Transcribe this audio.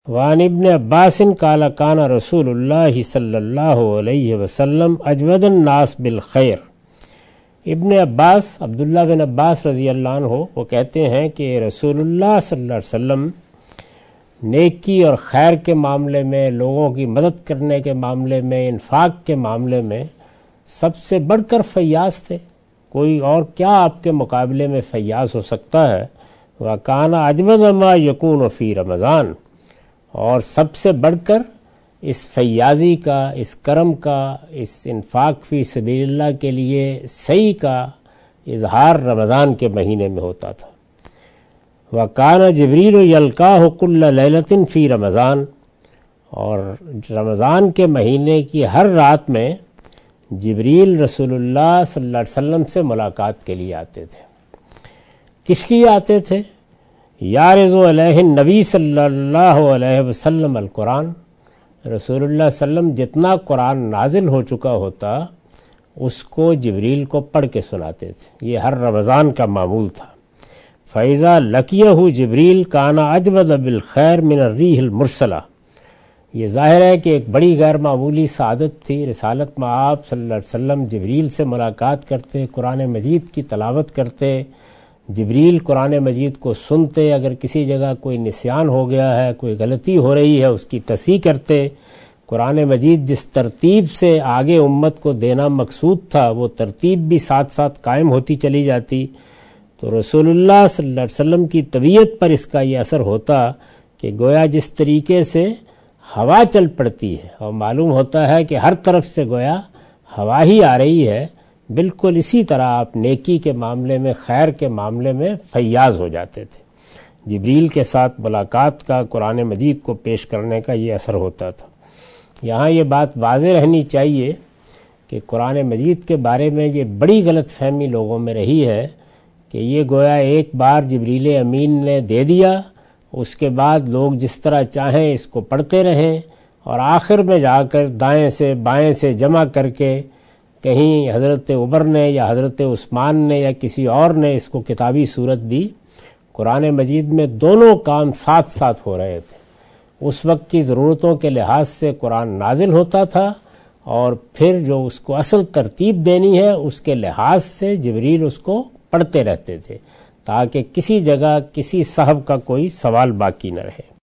وعن ابن عباس قال کان رسول اللہ صلی اللہ علیہ وسلم اجود الناس بالخیر۔ ابن عباس عبداللہ بن عباس رضی اللہ عنہ وہ کہتے ہیں کہ رسول اللہ صلی اللہ علیہ وسلم نیکی اور خیر کے معاملے میں، لوگوں کی مدد کرنے کے معاملے میں، انفاق کے معاملے میں سب سے بڑھ کر فیاض تھے۔ کوئی اور کیا آپ کے مقابلے میں فیاض ہو سکتا ہے؟ وَكَانَ أَجْوَدَ مَا يَكُونُ فِي رمضان، اور سب سے بڑھ کر اس فیاضی کا، اس کرم کا، اس انفاق فی سبیل اللہ کے لیے صحیح کا اظہار رمضان کے مہینے میں ہوتا تھا۔ وَكَانَ جِبْرِيلُ يَلْقَاهُ كُلَّ لَيْلَةٍ فِي رمضان، اور رمضان کے مہینے کی ہر رات میں جبریل رسول اللہ صلی اللہ علیہ وسلم سے ملاقات کے لیے آتے تھے۔ کس لیے آتے تھے؟ یارض علیہ النبی صلی اللہ علیہ وسلم القرآن، رسول اللہ صلی اللہ علیہ وسلم جتنا قرآن نازل ہو چکا ہوتا اس کو جبریل کو پڑھ کے سناتے تھے۔ یہ ہر رمضان کا معمول تھا۔ فَإِذَا لَقِيَهُ جبریل کان اجود بالخیر من الریح المرسلہ، یہ ظاہر ہے کہ ایک بڑی غیر معمولی سعادت تھی۔ رسالت میں آپ صلی اللہ علیہ وسلم جبریل سے ملاقات کرتے، قرآن مجید کی تلاوت کرتے، جبریل قرآن مجید کو سنتے، اگر کسی جگہ کوئی نسیان ہو گیا ہے، کوئی غلطی ہو رہی ہے اس کی تصحیح کرتے۔ قرآن مجید جس ترتیب سے آگے امت کو دینا مقصود تھا وہ ترتیب بھی ساتھ ساتھ قائم ہوتی چلی جاتی۔ تو رسول اللہ صلی اللہ علیہ وسلم کی طبیعت پر اس کا یہ اثر ہوتا کہ گویا جس طریقے سے ہوا چل پڑتی ہے اور معلوم ہوتا ہے کہ ہر طرف سے گویا ہوا ہی آ رہی ہے، بالکل اسی طرح آپ نیکی کے معاملے میں، خیر کے معاملے میں فیاض ہو جاتے تھے۔ جبریل کے ساتھ ملاقات کا، قرآن مجید کو پیش کرنے کا یہ اثر ہوتا تھا۔ یہاں یہ بات واضح رہنی چاہیے کہ قرآن مجید کے بارے میں یہ بڑی غلط فہمی لوگوں میں رہی ہے کہ یہ گویا ایک بار جبریل امین نے دے دیا، اس کے بعد لوگ جس طرح چاہیں اس کو پڑھتے رہیں، اور آخر میں جا کر دائیں سے بائیں سے جمع کر کے کہیں حضرت عمر نے یا حضرت عثمان نے یا کسی اور نے اس کو کتابی صورت دی۔ قرآن مجید میں دونوں کام ساتھ ساتھ ہو رہے تھے۔ اس وقت کی ضرورتوں کے لحاظ سے قرآن نازل ہوتا تھا، اور پھر جو اس کو اصل ترتیب دینی ہے اس کے لحاظ سے جبریل اس کو پڑھتے رہتے تھے تاکہ کسی جگہ کسی صاحب کا کوئی سوال باقی نہ رہے۔